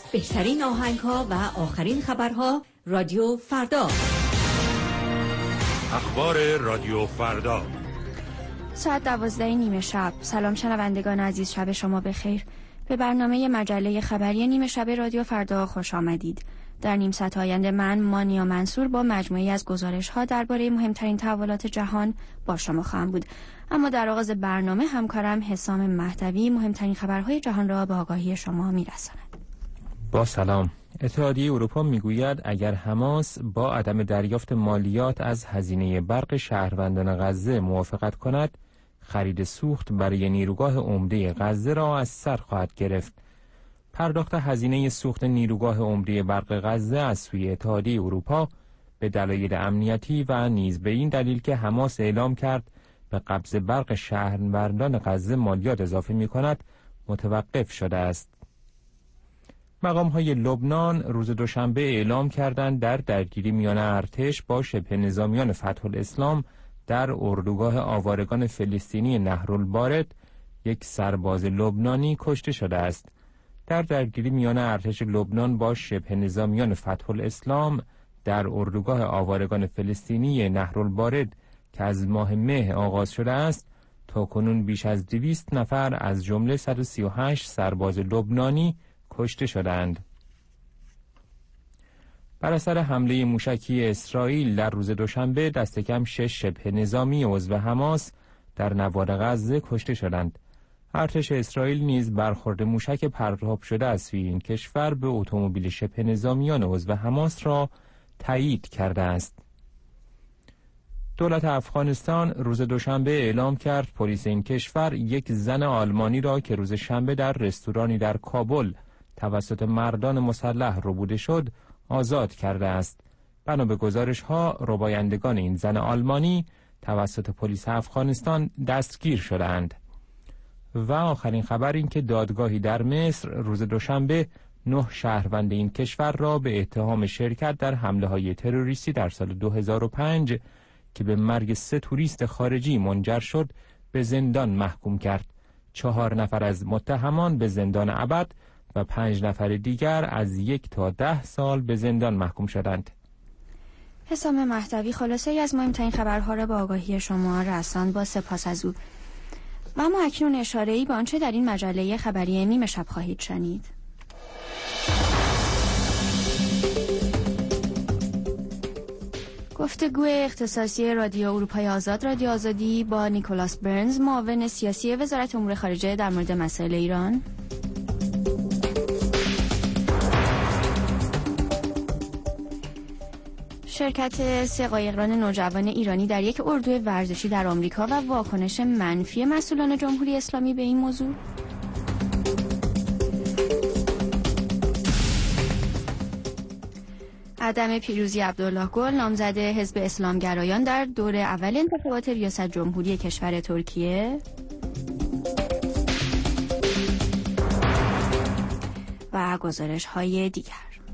بهترین آهنگ‌ها و آخرین خبرها رادیو فردا. اخبار رادیو فردا ساعت 12:30 شب. سلام شنوندگان عزیز، شب شما بخیر. به برنامه مجله خبری نیمه شب رادیو فردا خوش آمدید. در نیم ساعت آینده من مانیا منصور با مجموعی از گزارش‌ها درباره مهمترین تحولات جهان با شما خواهم بود. اما در آغاز برنامه همکارم حسام مهدوی مهمترین خبرهای جهان را به آگاهی شما می‌رساند. با سلام. اتحادیه اروپا میگوید اگر حماس با عدم دریافت مالیات از هزینه برق شهروندان غزه موافقت کند، خرید سوخت برای نیروگاه عمده غزه را از سر خواهد گرفت. پرداخت هزینه سوخت نیروگاه عمده برق غزه از سوی اتحادیه اروپا به دلایل امنیتی و نیز به این دلیل که حماس اعلام کرد به قبض برق شهروندان غزه مالیات اضافه می‌کند متوقف شده است. مقام‌های لبنان روز دوشنبه اعلام کردند در درگیری میان ارتش با شبه نظامیان فتح الاسلام در اردوگاه آوارگان فلسطینی نهرالبارد یک سرباز لبنانی کشته شده است. در درگیری میان ارتش لبنان با شبه نظامیان فتح الاسلام در اردوگاه آوارگان فلسطینی نهرالبارد که از ماه مه آغاز شده است، تاکنون بیش از 200 نفر از جمله 138 سرباز لبنانی کشته شدند. بر اثر حمله موشکی اسرائیل در روز دوشنبه دست کم 6 شبه نظامی عضو حماس در نوار غزه کشته شدند. ارتش اسرائیل نیز برخورد موشک پرتاب شده از سوی این کشور به اتومبیل شبه نظامیان عضو حماس را تایید کرده است. دولت افغانستان روز دوشنبه اعلام کرد پلیس این کشور یک زن آلمانی را که روز شنبه در رستورانی در کابل توسط مردان مسلح ربوده شد آزاد کرده است. بنا به گزارش‌ها ربایندگان این زن آلمانی توسط پلیس افغانستان دستگیر شدند. و آخرین خبر این که دادگاهی در مصر روز دوشنبه 9 شهروند این کشور را به اتهام شرکت در حمله‌های تروریستی در سال 2005 که به مرگ 3 توریست خارجی منجر شد به زندان محکوم کرد. 4 نفر از متهمان به زندان ابد و 5 نفر دیگر از 1 تا 10 سال به زندان محکوم شدند. حسام مهدوی خلاصه ای از مهمترین خبرها را به آگاهی شما رساند. با سپاس از او. و اما اکنون اشاره‌ای به آنچه در این مجله خبری نیمه شب خواهید شنید. گفتگو اختصاصی رادیو اروپای آزاد رادیو آزادی با نیکولاس برنز معاون سیاسی وزارت امور خارجه در مورد مسائل ایران. شرکت 3 قایقران نوجوان ایرانی در یک اردو ورزشی در آمریکا و واکنش منفی مسئولان جمهوری اسلامی به این موضوع. عدم پیروزی عبدالله گل نامزد حزب اسلامگرایان در دور اول انتخابات ریاست جمهوری کشور ترکیه. و گزارش‌های دیگر.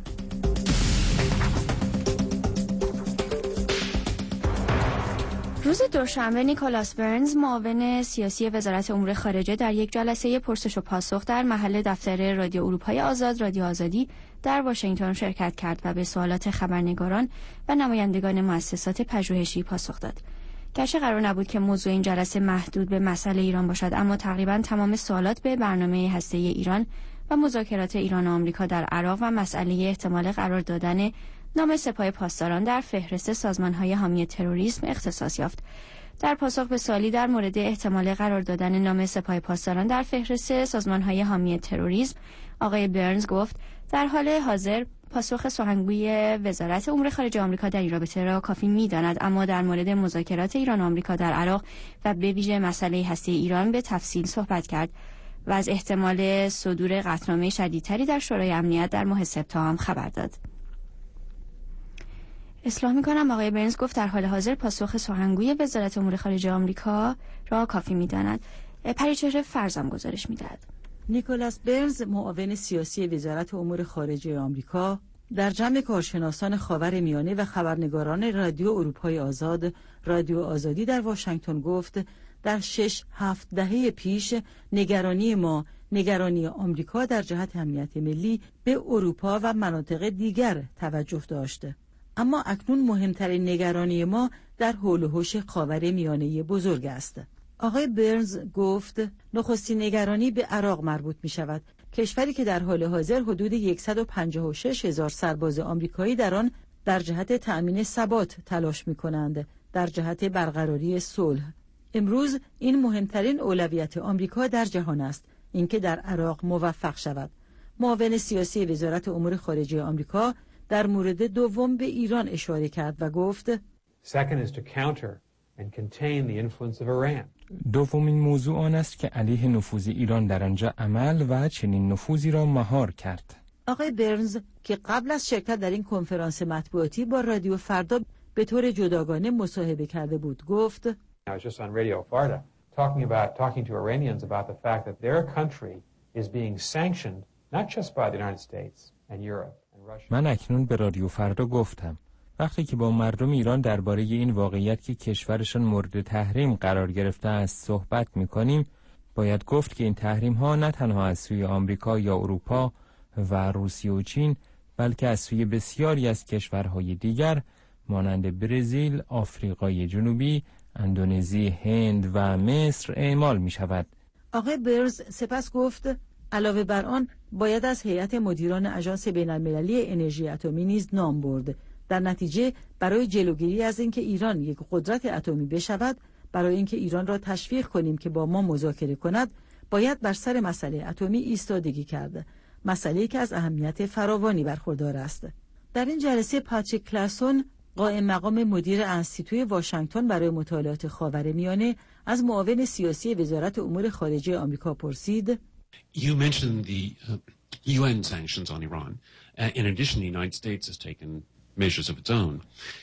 روز دوشنبه نیکولاس برنز معاون سیاسی وزارت امور خارجه در یک جلسه پرسش و پاسخ در محل دفتر رادیو اروپای آزاد رادیو آزادی در واشنگتن شرکت کرد و به سوالات خبرنگاران و نمایندگان مؤسسات پژوهشی پاسخ داد. گرچه قرار نبود که موضوع این جلسه محدود به مسئله ایران باشد، اما تقریباً تمام سوالات به برنامه هسته‌ای ایران و مذاکرات ایران و آمریکا در عراق و مسئله احتمال قرار دادن نام سپاه پاسداران در فهرست سازمان‌های حامی تروریسم اختصاص یافت. در پاسخ به سوالی در مورد احتمال قرار دادن نام سپاه پاسداران در فهرست سازمان‌های حامی تروریسم، آقای برنز گفت در حال حاضر پاسخ سخنگوی وزارت امور خارجه آمریکا در این رابطه را کافی می‌داند، اما در مورد مذاکرات ایران و آمریکا در عراق و به ویژه مسئله هسته ایران به تفصیل صحبت کرد و از احتمال صدور قطعنامه شدیدتری در شورای امنیت در ماه سپتامبر خبر داد. اصلاح می‌کنم آقای برنز گفت در حال حاضر پاسخ سخنگوی وزارت امور خارجه آمریکا را کافی می‌داند. پریچهره فرزام گزارش می‌دهد. نیکولاس برنز معاون سیاسی وزارت امور خارجه آمریکا در جمع کارشناسان خاورمیانه و خبرنگاران رادیو اروپای آزاد رادیو آزادی در واشنگتن گفت در 6-7 دهه پیش نگرانی ما نگرانی آمریکا در جهت امنیت ملی به اروپا و مناطق دیگر توجه داشته. اما اکنون مهمترین نگرانی ما در حول و حوش خاورمیانه بزرگ است. آقای برنز گفت نخستین نگرانی به عراق مربوط می شود، کشوری که در حال حاضر حدود 156,000 سرباز آمریکایی در آن در جهت تأمین ثبات تلاش می کنند، در جهت برقراری صلح. امروز این مهمترین اولویت آمریکا در جهان است، اینکه در عراق موفق شود. معاون سیاسی وزارت امور خارجه آمریکا در مورد دوم به ایران اشاره کرد و گفت دومین موضوع آن است که علیه نفوذ ایران در آنجا عمل و چنین نفوذی را مهار کرد. آقای برنز که قبل از شرکت در این کنفرانس مطبوعاتی با رادیو فردا به طور جداگانه مصاحبه کرده بود گفت I was just on Radio Farda talking to Iranians about the fact that their country is being sanctioned not just by the United States and Europe and Russia. من اکنون به رادیو فردا گفتم وقتی که با مردم ایران درباره این واقعیت که کشورشان مورد تحریم قرار گرفته است صحبت می‌کنیم، باید گفت که این تحریم‌ها نه تنها از سوی آمریکا یا اروپا و روسیه و چین، بلکه از سوی بسیاری از کشورهای دیگر مانند برزیل، آفریقای جنوبی، اندونزی، هند و مصر اعمال می شود. آقای برز سپس گفت علاوه بر آن باید از هیئت مدیران آژانس بین‌المللی انرژی اتمی نیز نام برد. در نتیجه برای جلوگیری از اینکه ایران یک قدرت اتمی بشود، برای اینکه ایران را تشویق کنیم که با ما مذاکره کند، باید بر سر مسئله اتمی ایستادگی کرد. مسئله‌ای که از اهمیت فراوانی برخوردار است. در این جلسه پاتریک کلاسون قائم مقام مدیر انستیتوی واشنگتن برای مطالعات خاورمیانه از معاون سیاسی وزارت امور خارجه آمریکا پرسید You mentioned the UN sanctions on Iran. In addition, the United States has taken measures of its own.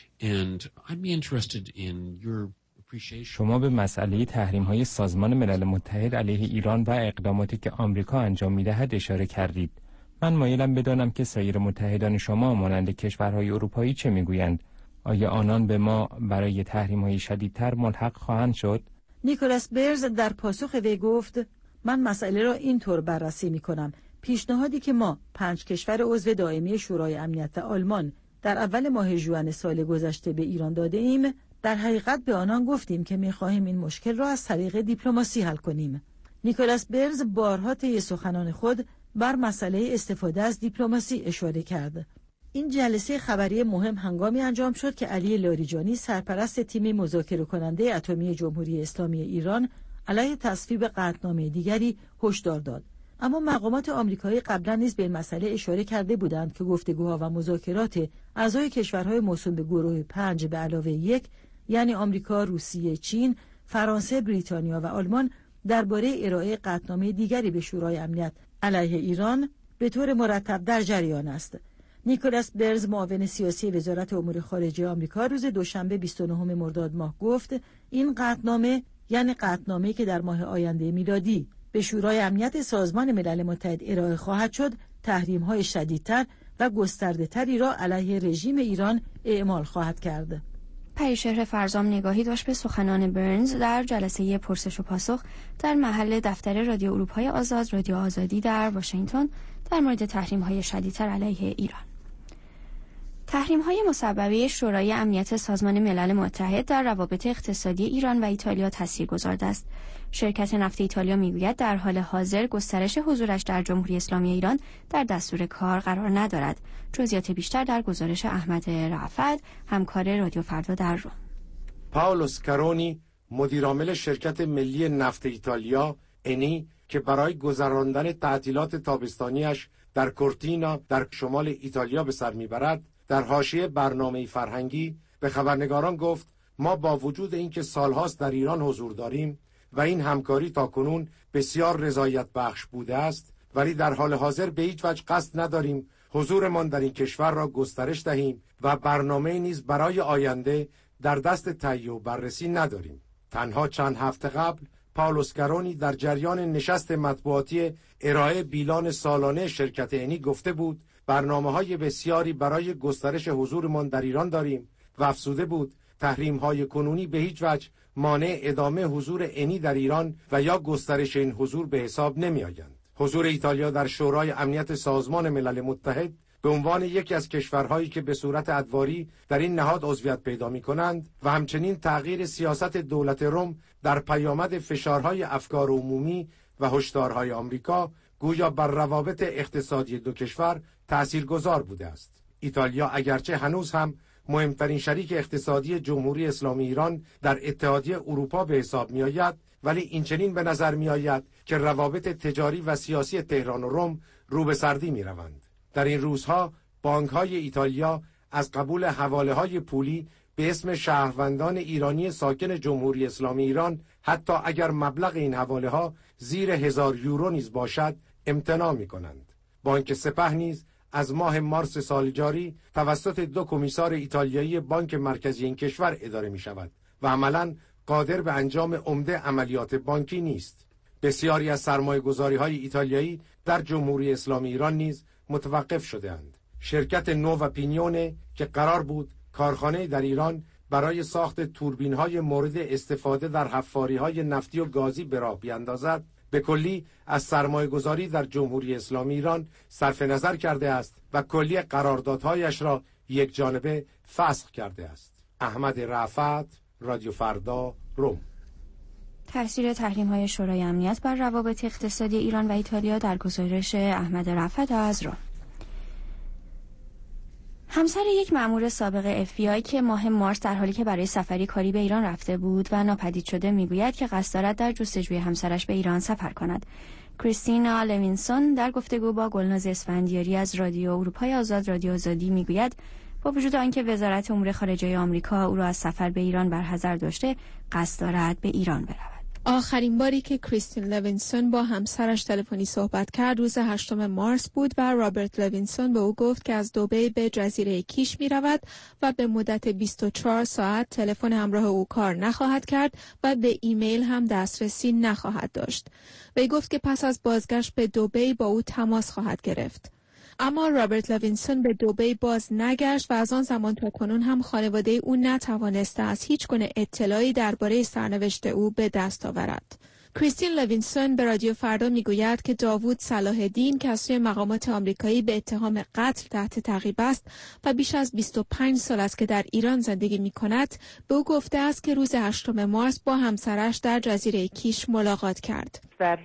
And I'd be interested in your appreciation. شما به مسئله تحریم‌های سازمان ملل متحد علیه ایران و اقداماتی که آمریکا انجام می‌دهد اشاره کردید. من مایلم بدانم که سایر متحدان شما مانند کشورهای اروپایی چه می‌گویند. آیا آنان به ما برای تحریم‌های شدیدتر ملحق خواهند شد؟ نیکولاس برز در پاسخ وی گفت من مسئله را اینطور بررسی می‌کنم. پیشنهادی که ما 5 کشور عضو دائمی شورای امنیت و آلمان در اول ماه ژوئن سال گذشته به ایران داده ایم، در حقیقت به آنان گفتیم که می‌خواهیم این مشکل را از طریق دیپلماسی حل کنیم. نیکولاس برز بارها طی سخنان خود بر مسئله استفاده از دیپلماسی اشاره کرد. این جلسه خبری مهم هنگامی انجام شد که علی لاریجانی سرپرست تیم مذاکره کننده اتمی جمهوری اسلامی ایران علیه تصویب قطعنامه دیگری هشدار داد. اما مقامات آمریکایی قبلا نیز به مسئله اشاره کرده بودند که گفتگوها و مذاکرات اعضای کشورهای موسوم به گروه 5 به علاوه 1 یعنی آمریکا، روسیه، چین، فرانسه، بریتانیا و آلمان درباره ارائه قطعنامه دیگری به شورای امنیت علیه ایران به طور مرتب در جریان است. نیکولاس برز معاون سیاسی وزارت امور خارجه آمریکا روز دوشنبه 29 مرداد ماه گفت این قطعنامه یعنی قطعنامه‌ای که در ماه آینده میلادی به شورای امنیت سازمان ملل متحد ارائه خواهد شد، تحریم‌های شدیدتر و گسترده‌تری را علیه رژیم ایران اعمال خواهد کرد. پریشهر فرزام نگاهی داشت به سخنان برنز در جلسه پرسش و پاسخ در محل دفتر رادیو اروپای آزاد، رادیو آزادی در واشنگتن در مورد تحریم‌های شدیدتر علیه ایران. تحریم‌های مسببه شورای امنیت سازمان ملل متحد در روابط اقتصادی ایران و ایتالیا تاثیرگذار است. شرکت نفت ایتالیا میگوید در حال حاضر گسترش حضورش در جمهوری اسلامی ایران در دستور کار قرار ندارد. جزئیات بیشتر در گزارش احمد رأفت، همکار رادیو فردا در روم. پائولو اسکارونی، مدیرعامل شرکت ملی نفت ایتالیا انی که برای گذراندن تعطیلات تابستانیش در کورتینا در شمال ایتالیا به سر میبرد، در حاشیه برنامه فرهنگی به خبرنگاران گفت ما با وجود اینکه سالهاست در ایران حضور داریم و این همکاری تاکنون بسیار رضایت بخش بوده است، ولی در حال حاضر به هیچ وجه قصد نداریم حضورمان در این کشور را گسترش دهیم و برنامه نیز برای آینده در دست تهیه و بررسی نداریم. تنها چند هفته قبل پائولو اسکارونی در جریان نشست مطبوعاتی ارائه بیلان سالانه شرکت انی گفته بود برنامه‌های بسیاری برای گسترش حضورمان در ایران داریم و افزوده بود تحریم‌های کنونی به هیچ وجه مانع ادامه حضور انی در ایران و یا گسترش این حضور به حساب نمی‌آیند. حضور ایتالیا در شورای امنیت سازمان ملل متحد به عنوان یکی از کشورهایی که به صورت ادواری در این نهاد عضویت پیدا می‌کنند و همچنین تغییر سیاست دولت روم در پیامد فشارهای افکار عمومی و هشدارهای آمریکا گویا بر روابط اقتصادی دو کشور تأثیرگذار بوده است. ایتالیا اگرچه هنوز هم مهمترین شریک اقتصادی جمهوری اسلامی ایران در اتحادیه اروپا به حساب می‌آید، ولی اینچنین به نظر می‌آید که روابط تجاری و سیاسی تهران و روم رو به سردی می‌روند. در این روزها بانک‌های ایتالیا از قبول حواله‌های پولی به اسم شهروندان ایرانی ساکن جمهوری اسلامی ایران، حتی اگر مبلغ این حواله‌ها زیر 1000 یورو نیز باشد، امتناع می‌کنند. بانک سپه نیز از ماه مارس سال جاری توسط 2 کمیسار ایتالیایی بانک مرکزی این کشور اداره می‌شود و عملاً قادر به انجام عمده عملیات بانکی نیست. بسیاری از سرمایه‌گذاری‌های ایتالیایی در جمهوری اسلامی ایران نیز متوقف شده‌اند. شرکت نووا پینیونه که قرار بود کارخانه در ایران برای ساخت توربین‌های مورد استفاده در حفاری‌های نفتی و گازی به راه بیاندازد، به کلی از سرمایه‌گذاری در جمهوری اسلامی ایران صرف نظر کرده است و کلی قراردادهایش را یک جانبه فسخ کرده است. احمد رفعت، رادیو فردا، روم. تأثیر تحریم‌های شورای امنیت بر روابط اقتصادی ایران و ایتالیا در گزارش احمد رفعت از روم. همسر یک مأمور سابق FBI که ماه مارس در حالی که برای سفری کاری به ایران رفته بود و ناپدید شده میگوید که قصد دارد در جستجوی همسرش به ایران سفر کند. کریستینا لوینسون در گفتگو با گلناز اسفندیاری از رادیو اروپای آزاد رادیو آزادی میگوید با وجود آنکه وزارت امور خارجه آمریکا او را از سفر به ایران برحذر داشته، قصد دارد به ایران برود. آخرین باری که کریستین لوینسون با همسرش تلفنی صحبت کرد روز 8 مارس بود و رابرت لوینسون به او گفت که از دبی به جزیره کیش می رود و به مدت 24 ساعت تلفن همراه او کار نخواهد کرد و به ایمیل هم دسترسی نخواهد داشت. وی گفت که پس از بازگشت به دبی با او تماس خواهد گرفت. اما رابرت لوینسون به دبی باز نگشت و از آن زمان تا کنون هم خانواده او نتوانسته از هیچ گونه اطلاعی درباره سرنوشت او به دست آورد. کریستین لوینسون به رادیو فردا میگوید که داوود صلاح الدین که از سوی مقامات آمریکایی به اتهام قتل تحت تعقیب است و بیش از 25 سال است که در ایران زندگی می‌کند، به او گفته است که روز 8 مارس با همسرش در جزیره کیش ملاقات کرد.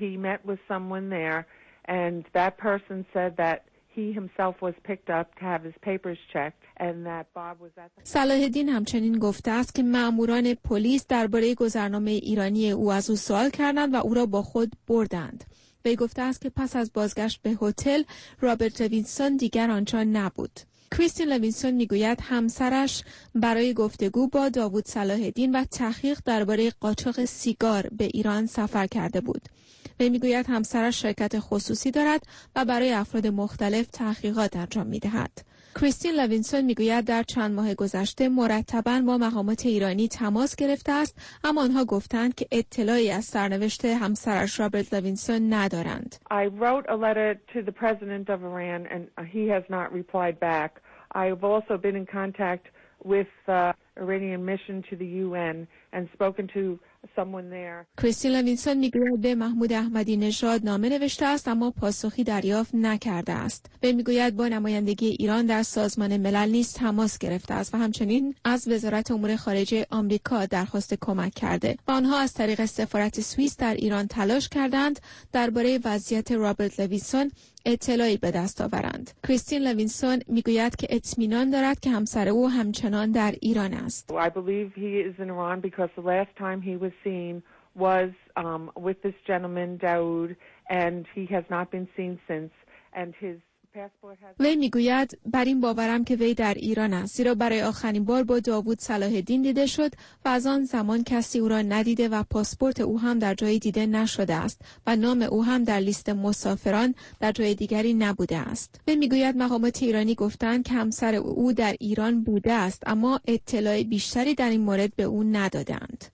He himself was picked up to have his papers checked and that Bob was at the... صلاح الدین همچنین گفته است که مأموران پلیس درباره گذرنامه ایرانی او از او سوال کردند و او را با خود بردند. وی گفته است که پس از بازگشت به هتل رابرت لوینسون دیگر آنجا نبود. کریستین لوینسون میگوید همسرش برای گفتگو با داوود صلاح الدین و تحقیق درباره قاچاق سیگار به ایران سفر کرده بود. وی میگوید همسرش شرکت خصوصی دارد و برای افراد مختلف تحقیقات انجام میدهد. کریستین لوینسون میگوید در چند ماه گذشته مرتباً با مقامات ایرانی تماس گرفته است، اما آنها گفتند که اطلاعی از سرنوشت همسرش رابرت لوینسون ندارند. I wrote a letter to the president of Iran and he has not replied back. I've also been in contact with the Iranian mission to the UN and spoken to someone there. کریستین لوینسون میگوید به محمود احمدی نژاد نامه نوشته است اما پاسخی دریافت نکرده است. وی میگوید با نمایندگی ایران در سازمان ملل نیز تماس گرفته است و همچنین از وزارت امور خارجه آمریکا درخواست کمک کرده و آنها از طریق سفارت سوئیس در ایران تلاش کردند درباره وضعیت رابرت لوینسون اطلاعی به دست آورند. کریستین لوینسون میگوید که اطمینان دارد که همسر او همچنان در ایران است. I believe he is in Iran because the last time he was seen was with this gentleman Daoud and he has not been seen since and his وی میگوید بر این باورم که وی در ایران است، زیرا برای آخرین بار با داوود صلاح الدین دیده شد و از آن زمان کسی او را ندیده و پاسپورت او هم در جای دیده نشده است و نام او هم در لیست مسافران در جای دیگری نبوده است. وی میگوید مقامات ایرانی گفتند که همسر او در ایران بوده است اما اطلاع بیشتری در این مورد به او ندادند.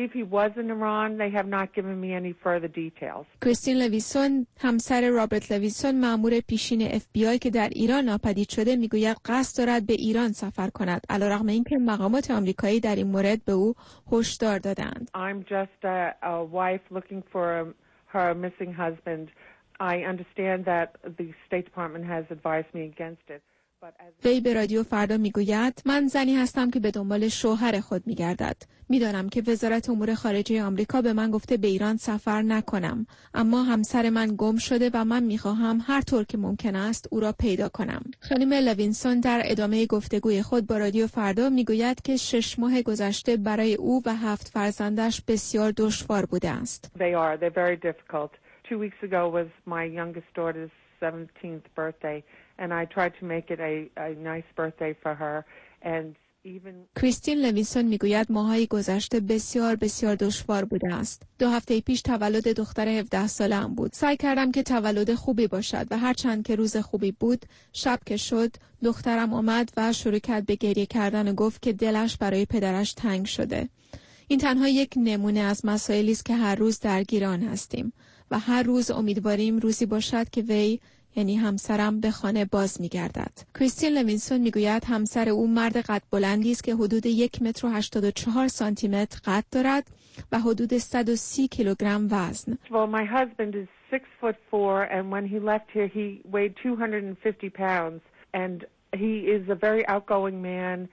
کریستین لوینسون همسر رابرت لوینسون مأمور پیشین FBI که در ایران ناپدید شده میگوید قصد دارد به ایران سفر کند علیرغم اینکه مقامات آمریکایی در این مورد به او هشدار دادند. I'm just a wife looking for her missing husband. I understand that the State Department has advised me against it. وی به رادیو فردا میگوید من زنی هستم که به دنبال شوهر خود میگردد. میدانم که وزارت امور خارجه آمریکا به من گفته به ایران سفر نکنم، اما همسر من گم شده و من میخواهم هر طور که ممکن است او را پیدا کنم. خانم لوینسون در ادامه گفتگوی خود با رادیو فردا میگوید که 6 ماه گذشته برای او و 7 فرزندش بسیار دشوار بوده است. They're very difficult. 2 weeks ago was my youngest daughter's 17th birthday. And I tried to make it a nice birthday for her. And even کریستین لوینسون میگوید ماهای گذشته بسیار دشوار بوده است. 2 هفته پیش تولد دختر 17 ساله‌ام بود. سعی کردم که تولد خوبی باشد و هرچند که روز خوبی بود، شب که شد دخترم آمد و شروع کرد به گریه کردن و گفت که دلش برای پدرش تنگ شده. این تنها یک نمونه از مسائلی است که هر روز درگیر آن هستیم و هر روز امیدواریم روزی باشد که وی، یعنی همسرم، به خانه باز می‌گردد. کریستین لوینسون میگوید همسر او مرد قد بلندی است که حدود 1 متر و 84 سانتی متر قد دارد و حدود 130 کیلوگرم وزن. Well, my husband is 6'4" and when he left here he weighed 250 pounds and he is a very outgoing man.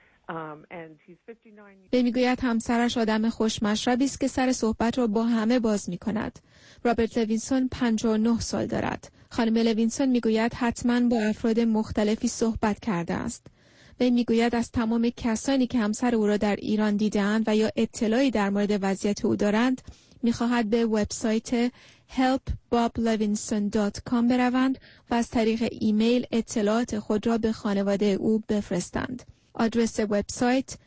میگوید همسرش آدم خوشمشربی است که سر صحبت را با همه باز می کند. رابرت لوینسون 59 سال دارد. خانم لوینسون میگوید حتما با افراد مختلفی صحبت کرده است. وی میگوید از تمام کسانی که همسر او را در ایران دیدند و یا اطلاعی در مورد وضعیت او دارند، میخواهد به وبسایت helpboblevinson.com بروند و از طریق ایمیل اطلاعات خود را به خانواده او بفرستند. آدرس وبسایت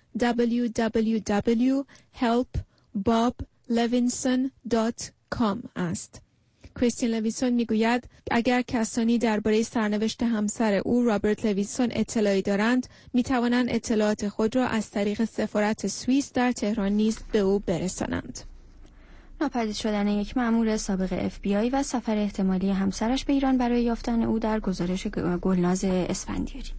www.helpboblevinson.com است. کریستین لوینسون میگوید اگر کسانی درباره سرنوشت همسر او رابرت لوینسون اطلاعی دارند، میتوانند اطلاعات خود را از طریق سفارت سوئیس در تهران نیز به او برسانند. ناپدید شدن یک مأمور سابق FBI و سفر احتمالی همسرش به ایران برای یافتن او در گزارش گلناز اسفندیاری.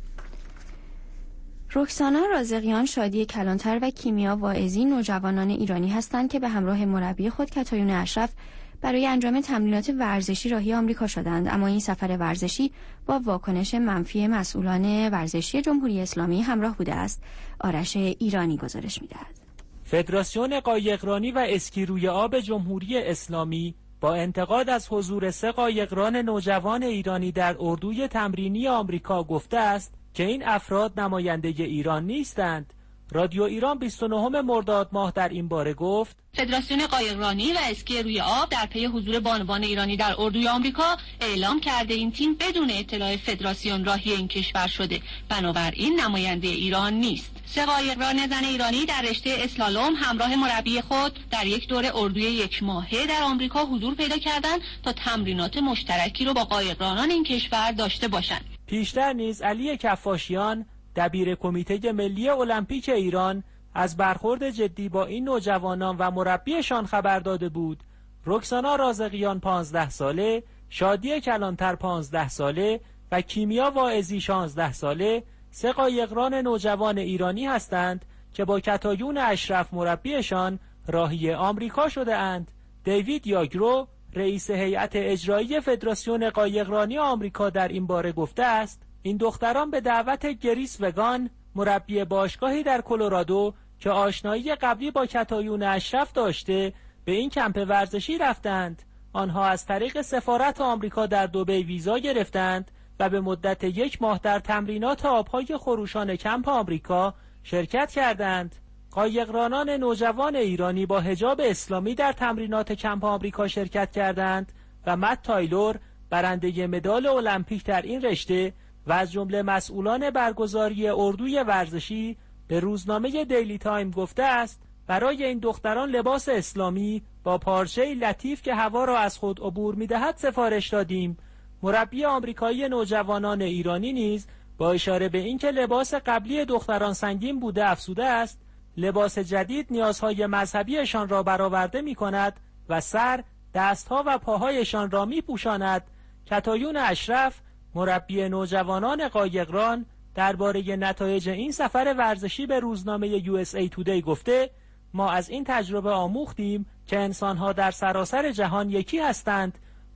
رکسانا رازقیان، شادی کلانتر و کیمیا واعظی نوجوانان ایرانی هستند که به همراه مربی خود کتایون اشرف برای انجام تمرینات ورزشی راهی آمریکا شدند، اما این سفر ورزشی با واکنش منفی مسئولان ورزشی جمهوری اسلامی همراه بوده است. آرش ایرانی گزارش می‌دهد. فدراسیون قایقرانی و اسکی روی آب جمهوری اسلامی با انتقاد از حضور 3 قایقران نوجوان ایرانی در اردوی تمرینی آمریکا گفته است که این افراد نماینده ایران نیستند. رادیو ایران 29 مرداد ماه در این باره گفت فدراسیون قایقرانی و اسکی روی آب در پی حضور بانوان ایرانی در اردوی آمریکا اعلام کرده این تیم بدون اطلاع فدراسیون راهی این کشور شده، بنابراین نماینده ایران نیست. 3 قایقران زن ایرانی در رشته اسلالوم همراه مربی خود در یک دوره اردوی 1 ماهه در آمریکا حضور پیدا کردند تا تمرینات مشترکی رو با قایقرانان این کشور داشته باشند. پیشتر نیز علی کفاشیان دبیر کمیته ملی المپیک ایران از برخورد جدی با این نوجوانان و مربیشان خبر داده بود. رکسانا رازقیان 15 ساله، شادی کلانتر 15 ساله و کیمیا واعظی 16 ساله 3 قایقران نوجوان ایرانی هستند که با کتایون اشرف مربیشان راهی آمریکا شده اند. دیوید یاگرو رئیس هیئت اجرایی فدراسیون قایقرانی آمریکا در این باره گفته است این دختران به دعوت گریس وگان، مربی باشگاهی در کلرادو که آشنایی قبلی با کتایون اشرف داشته، به این کمپ ورزشی رفتند. آنها از طریق سفارت آمریکا در دبی ویزا گرفتند و به مدت 1 ماه در تمرینات آبهای خروشان کمپ آمریکا شرکت کردند. قایقرانان نوجوان ایرانی با حجاب اسلامی در تمرینات کمپ آمریکا شرکت کردند و مت تایلور برنده مدال المپیک در این رشته و از جمله مسئولان برگزاری اردوی ورزشی به روزنامه دیلی تایم گفته است برای این دختران لباس اسلامی با پارچه‌ای لطیف که هوا را از خود عبور می‌دهد سفارش دادیم. مربی آمریکایی نوجوانان ایرانی نیز با اشاره به اینکه لباس قبلی دختران سنگین بوده افزوده است لباس جدید نیازهای مذهبیشان را برآورده می‌کند و سر، دستها و پاهایشان را می‌پوشاند. کتایون اشرف مربی نوجوانان قایقران درباره نتایج این سفر ورزشی به روزنامه USA Today گفته ما از این تجربه آموختیم که انسانها در سراسر جهان یکی هستند.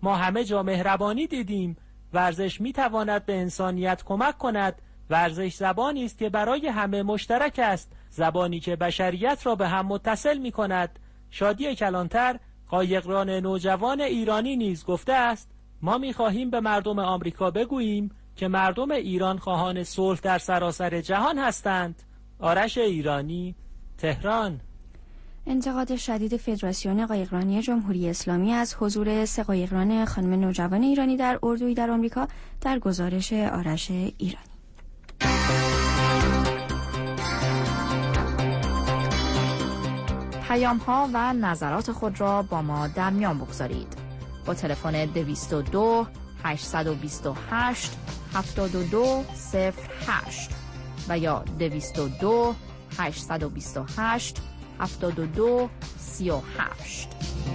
ما همه جا مهربانی دیدیم. ورزش میتواند به انسانیت کمک کند. ورزش زبانی است که برای همه مشترک است، زبانی که بشریت را به هم متصل می کند. شادی کلانتر، قایقران نوجوان ایرانی نیز گفته است: ما می خواهیم به مردم آمریکا بگوییم که مردم ایران خواهان صلح در سراسر جهان هستند. آرش ایرانی، تهران. انتقاد شدید فدراسیون قایقرانی جمهوری اسلامی از حضور 3 قایقران خانم نوجوان ایرانی در اردویی در آمریکا در گزارش آرش ایرانی. پیام‌ها و نظرات خود را با ما در میان بگذارید. با تلفن 222 828 7208 و یا 222 828 7238.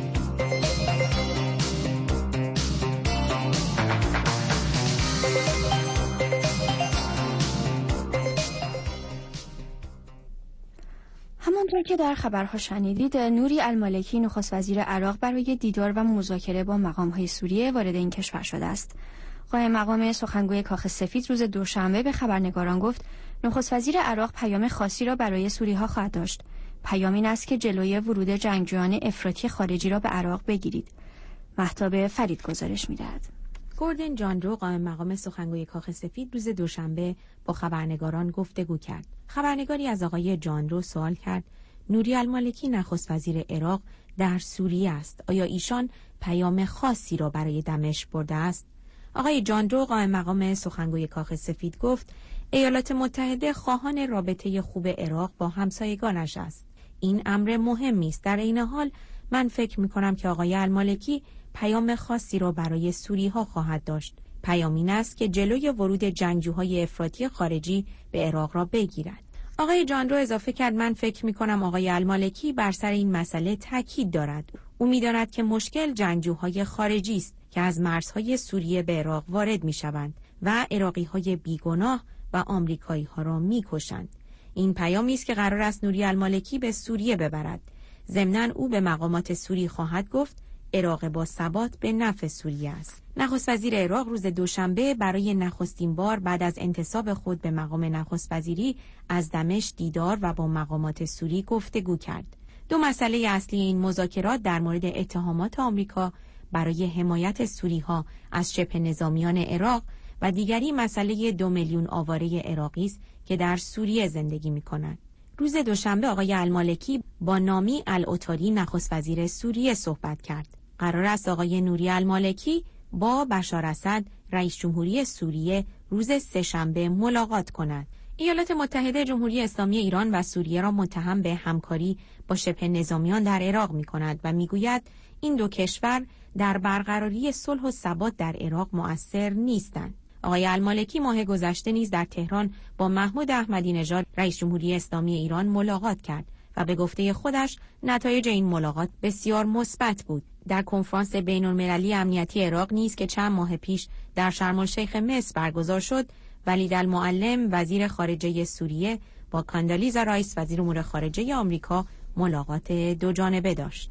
همانطور که در خبرها شنیدید، نوری المالکی نخست وزیر عراق برای دیدار و مذاکره با مقام‌های سوریه وارد این کشور شده است. قائم مقام سخنگوی کاخ سفید روز دوشنبه به خبرنگاران گفت نخست وزیر عراق پیام خاصی را برای سوری‌ها خواهد داشت. پیام این است که جلوی ورود جنگجویان افراطی خارجی را به عراق بگیرید. مهتاب فرید گزارش می‌دهد. گوردن جاندرو، قائم مقام سخنگوی کاخ سفید، روز دوشنبه با خبرنگاران گفتگو کرد. خبرنگاری از آقای جاندرو سوال کرد: نوری المالکی نخست وزیر عراق در سوریه است. آیا ایشان پیام خاصی را برای دمشق برده است؟ آقای جاندرو، قائم مقام سخنگوی کاخ سفید، گفت ایالات متحده خواهان رابطه خوب عراق با همسایگانش است. این امر مهمی است. در این حال من فکر می‌کنم که آقای المالکی پیام خاصی را برای سوری‌ها خواهد داشت. پیام این است که جلوی ورود جنگجوهای افراطی خارجی به عراق را بگیرد. آقای جاندرو اضافه کرد: من فکر می‌کنم آقای المالکی بر سر این مسئله تاکید دارد. او می‌داند که مشکل جنگجوهای خارجی است که از مرزهای سوریه به عراق وارد می‌شوند و عراقی‌های بیگناه و آمریکایی‌ها را می‌کشند. این پیامی است که قرار است نوری المالکی به سوریه ببرد. ضمناً او به مقامات سوری خواهد گفت عراق با ثبات به نفع سوریه است. نخست وزیر عراق روز دوشنبه برای نخستین بار بعد از انتصاب خود به مقام نخست وزیری از دمشق دیدار و با مقامات سوری گفتگو کرد. 2 مسئله اصلی این مذاکرات در مورد اتهامات آمریکا برای حمایت سوری‌ها از شبه نظامیان عراق و دیگری مسئله 2 میلیون آواره عراقی است که در سوریه زندگی می‌کنند. روز دوشنبه آقای المالکی با نامی العطاری نخست وزیر سوریه صحبت کرد. قرار است آقای نوری المالکی با بشار اسد رئیس جمهوری سوریه روز سه‌شنبه ملاقات کند. ایالات متحده جمهوری اسلامی ایران و سوریه را متهم به همکاری با شبه نظامیان در عراق می‌کند و می‌گوید این 2 کشور در برقراری صلح و ثبات در عراق مؤثر نیستند. آقای المالکی ماه گذشته نیز در تهران با محمود احمدی نژاد رئیس جمهوری اسلامی ایران ملاقات کرد و به گفته خودش نتایج این ملاقات بسیار مثبت بود. در کنفرانس بین‌المللی امنیتی عراق نیز که چند ماه پیش در شرم الشیخ مصر برگزار شد، ولیدالمعلم وزیر خارجه سوریه با کاندالیزا رایس وزیر امور خارجه آمریکا ملاقات 2 جانبه داشت.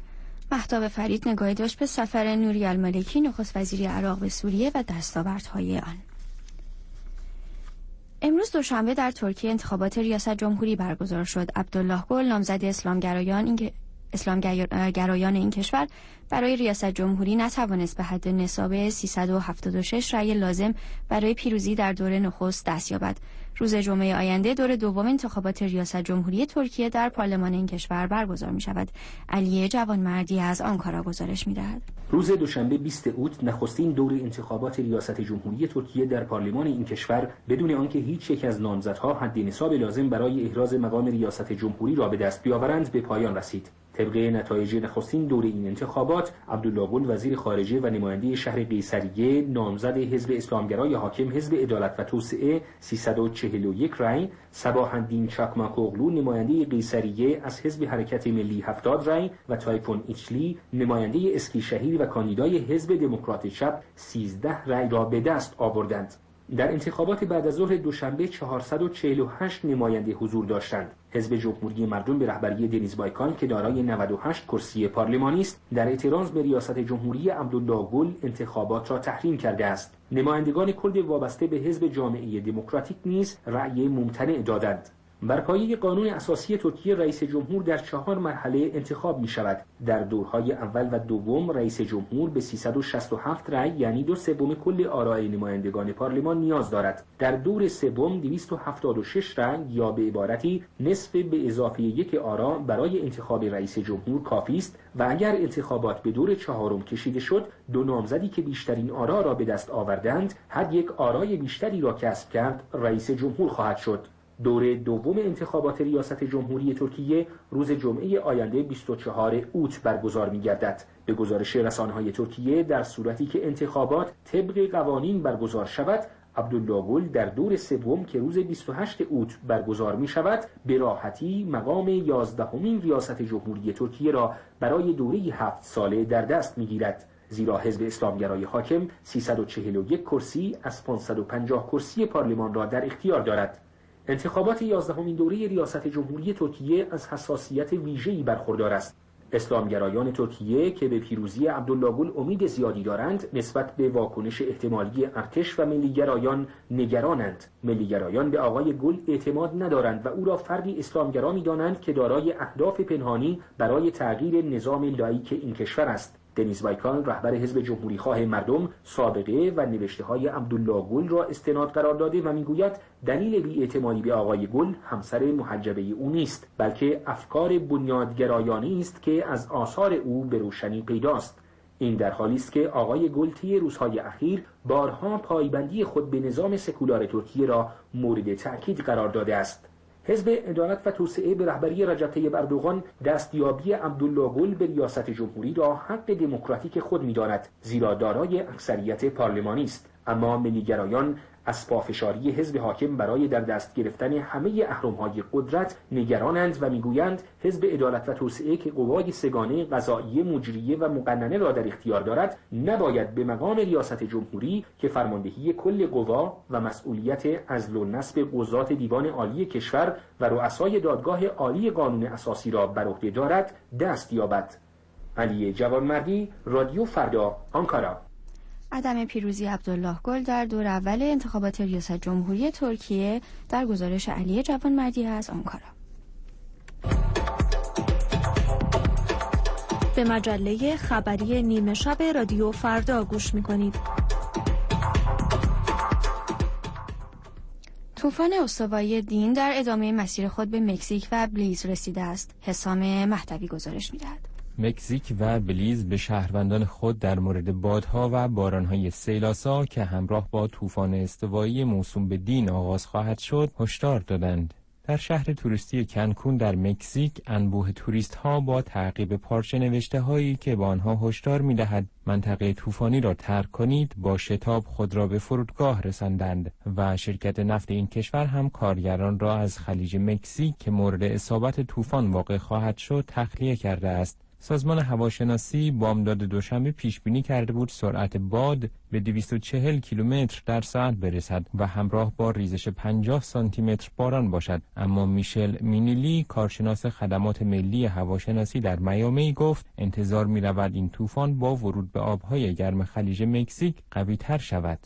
مهتاب فرید نگاهی داشت به سفر نوری المالکی نخست وزیر عراق به سوریه و دستاوردهای آن. امروز دوشنبه در ترکیه انتخابات ریاست جمهوری برگزار شد. عبدالله گل، نامزد اسلامگرایان این کشور، برای ریاست جمهوری نتوانست به حد نصاب 376 رأی لازم برای پیروزی در دور نخست دست یابد. روز جمعه آینده دور دوم انتخابات ریاست جمهوری ترکیه در پارلمان این کشور برگزار می شود. علی جوانمردی از آنکارا گزارش می دهد. روز دوشنبه 20 اوت نخستین دور انتخابات ریاست جمهوری ترکیه در پارلمان این کشور بدون آنکه هیچ یک از نامزدها حد نصاب لازم برای احراز مقام ریاست جمهوری را به دست بیاورند به پایان رسید. طبق نتایج نخستین دور این انتخابات، عبدالله گل وزیر خارجه و نماینده شهر قیصریه نامزد حزب اسلامگرای حاکم حزب عدالت و توسعه 341 رأی، صباح الدین چاکماکوغلو نماینده قیصریه از حزب حرکت ملی 70 رأی و تایفون ایچلی نماینده اسکیشهیر و کاندیدای حزب دموکرات چپ 13 رأی را به دست آوردند. در انتخابات بعد از ظهر دوشنبه 448 نماینده حضور داشتند. حزب جمهوری مردم به رهبری دنیز بایکال که دارای 98 کرسی پارلمانی است، در اعتراض به ریاست جمهوری عبدالله گل انتخابات را تحریم کرده است. نمایندگان کرد وابسته به حزب جامعه دموکراتیک نیز رأی ممتنع دادند. بر پایه قانون اساسی ترکیه رئیس جمهور در 4 مرحله انتخاب می شود. در دورهای اول و دوم رئیس جمهور به 367 رأی یعنی 2/3 کل آراء نمایندگان پارلمان نیاز دارد. در دور سوم 276 رأی یا به عبارتی نصف به اضافه 1 آرا برای انتخاب رئیس جمهور کافی است و اگر انتخابات به دور 4 کشیده شد، 2 نامزدی که بیشترین آرا را به دست آوردند هر یک آرای بیشتری را کسب کرد رئیس جمهور خواهد شد. دور دوم انتخابات ریاست جمهوری ترکیه روز جمعه آینده 24 اوت برگزار می‌گردد. به گزارش رسانه‌های ترکیه در صورتی که انتخابات طبق قوانین برگزار شود، عبدالله گل در دور سوم که روز 28 اوت برگزار می‌شود به راحتی مقام 11مین ریاست جمهوری ترکیه را برای دوره 7 ساله در دست می‌گیرد. زیرا حزب اسلامگرای حاکم 341 کرسی از 550 کرسی پارلمان را در اختیار دارد. انتخابات 11مین دوره ریاست جمهوری ترکیه از حساسیت ویژه‌ای برخوردار است. اسلامگرایان ترکیه که به پیروزی عبدالله گل امید زیادی دارند، نسبت به واکنش احتمالی ارتش و ملیگرایان نگرانند. ملیگرایان به آقای گل اعتماد ندارند و او را فردی اسلامگرا می‌دانند که دارای اهداف پنهانی برای تغییر نظام لاییک این کشور است. دنیز بایکال رهبر حزب جمهوری خواه مردم سابقه و نوشته‌های عبدالله گل را استناد قرار داده و میگوید دلیل بی‌اعتمادی به آقای گل همسر محجبه او نیست، بلکه افکار بنیادگرایانه است که از آثار او به روشنی پیداست. این در حالی است که آقای گل طی روزهای اخیر بارها پایبندی خود به نظام سکولار ترکیه را مورد تأکید قرار داده است. حزب عدالت و توسعه به رهبری رجب طیب اردوغان دستیابی عبدالله گل به ریاست جمهوری را حق دموکراتیک خود می‌داند، زیرا دارای اکثریت پارلمانی است. اما ملیگرایان از پافشاری حزب حاکم برای در دست گرفتن همه اهرم‌های قدرت نگرانند و میگویند حزب عدالت و توسعه که قوای سگانه قضاییه، مجریه و مقننه را در اختیار دارد، نباید به مقام ریاست جمهوری که فرماندهی کل قوا و مسئولیت عزل و نصب قضات دیوان عالی کشور و رؤسای دادگاه عالی قانون اساسی را بر عهده دارد دست یابد. علی جوانمردی، رادیو فردا، آنکارا. عدم پیروزی عبدالله گل در دور اول انتخابات ریاست جمهوری ترکیه در گزارش علی جوانمردی از آنکارا. به مجله خبری نیمه شب رادیو فردا گوش می‌کنید. طوفان استوایی دین در ادامه مسیر خود به مکزیک و بلیز رسیده است. حسام مهدوی گزارش می‌دهد. مکزیک و بلیز به شهروندان خود در مورد بادها و بارانهای سیلاسا که همراه با طوفان استوایی موسوم به دین آغاز خواهد شد هشدار دادند. در شهر توریستی کنکون در مکزیک انبوه توریست ها با تعقیب پارچه نوشته هایی که با آنها هشدار می‌دهد منطقه طوفانی را ترک کنید با شتاب خود را به فرودگاه رساندند و شرکت نفت این کشور هم کارگران را از خلیج مکزیک که مورد اصابت طوفان واقع خواهد شد تخلیه کرده است. سازمان هواشناسی بامداد دوشنبه پیش بینی کرده بود سرعت باد به 240 کیلومتر در ساعت برسد و همراه با ریزش 50 سانتی متر باران باشد، اما میشل مینیلی کارشناس خدمات ملی هواشناسی در میامی گفت انتظار می‌رود این طوفان با ورود به آب‌های گرم خلیج مکزیک قوی‌تر شود.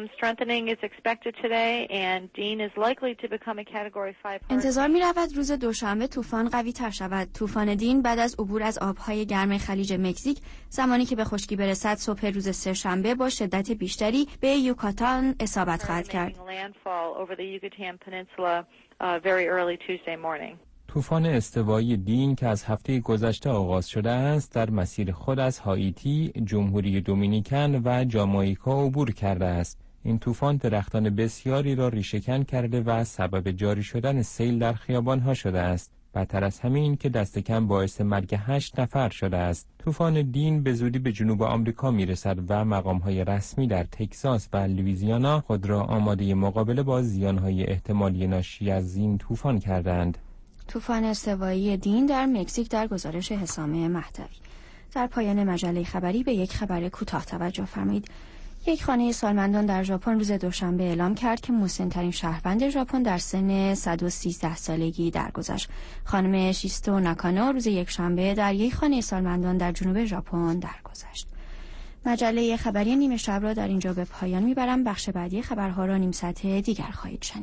انتظار می رود روز دوشنبه طوفان قوی تر شود. طوفان دین بعد از عبور از آبهای گرم خلیج مکزیک زمانی که به خشکی برسد صبح روز سه‌شنبه با شدت بیشتری به یوکاتان اصابت خواهد کرد. طوفان استوایی دین که از هفته گذشته آغاز شده است در مسیر خود از هائیتی، جمهوری دومینیکن و جامائیکا عبور کرده است. این طوفان درختان بسیاری را ریشه‌کن کرده و سبب جاری شدن سیل در خیابان‌ها شده است. بدتر از همین که دست کم باعث مرگ 8 نفر شده است. طوفان دین به زودی به جنوب آمریکا میرسد و مقام‌های رسمی در تگزاس و لوئیزیانا خود را آماده مقابله با زیان‌های احتمالی ناشی از این طوفان کردند. طوفان استوایی دین در مکزیک در گزارش حسام مهدوی. در پایان مجله خبری به یک خبر کوتاه توجه فرمایید. یک خانه سالمندان در ژاپن روز دوشنبه اعلام کرد که مسن‌ترین شهروند ژاپن در سن 113 سالگی درگذشت. خانم شیستو ناکانو روز یکشنبه در یک خانه سالمندان در جنوب ژاپن درگذشت. مجله خبری نیمه شب را در اینجا به پایان میبرم. بخش بعدی خبرها را نیم ساعت دیگر خواهید شنید.